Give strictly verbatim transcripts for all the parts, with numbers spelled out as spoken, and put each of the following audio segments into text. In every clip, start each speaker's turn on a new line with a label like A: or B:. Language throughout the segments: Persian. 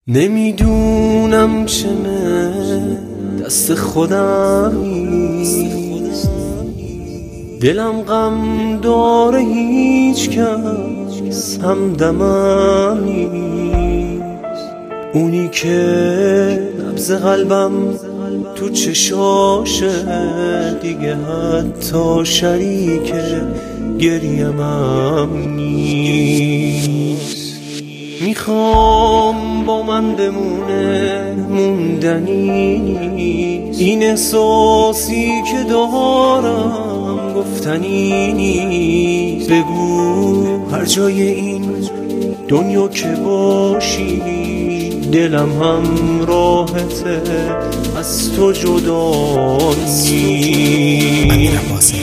A: نمیدونم چمه دست خودم نیست، دلم غم داره هیچ کس همدمم نیست. اونی که نبض قلبم تو چشاشه دیگه حتی شریک گریم هم نیست. میخوام با من بمونه موندنی نیست، این احساسی که دارم گفتنی نیست. بگو هر جای این دنیا که باشی دلم هم راحته از تو جدا نیست.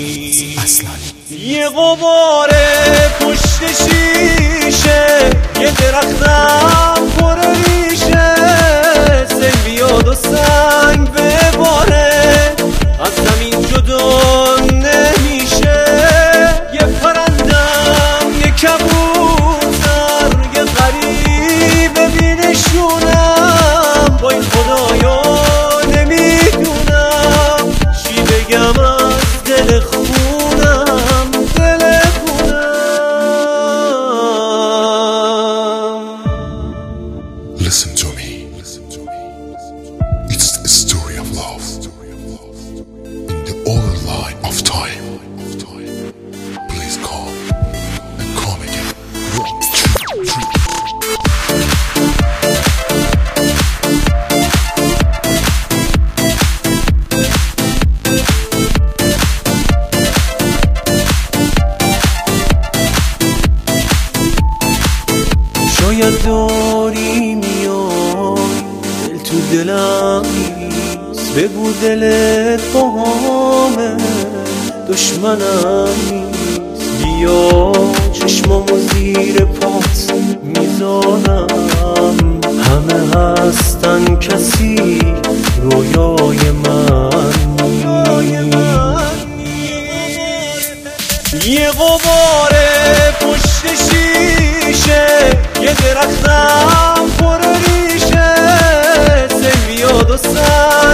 A: یه غبار پشت شیشه، یه درختم پر ریشه، سنگ بیاد و سنگ بباره از زمین جدا نمیشه. یه پرندم یه کبوتر یه غریب ببینشونم، با این خدایا نمیدونم چی بگم از دل خونم دل
B: Listen to me. It's a story of love in the other line of time. Please call and call me again.
A: شاید داری میای دل تو دلم نیست، بگو دلت با همه دشمنم نیست. بیا چشمامو زیر پات میذارم، همه هستن کسی رویای من نیست. یه غبار پشت شیشه، یه درختم پر ریشه، سنگ بیاد و سنگ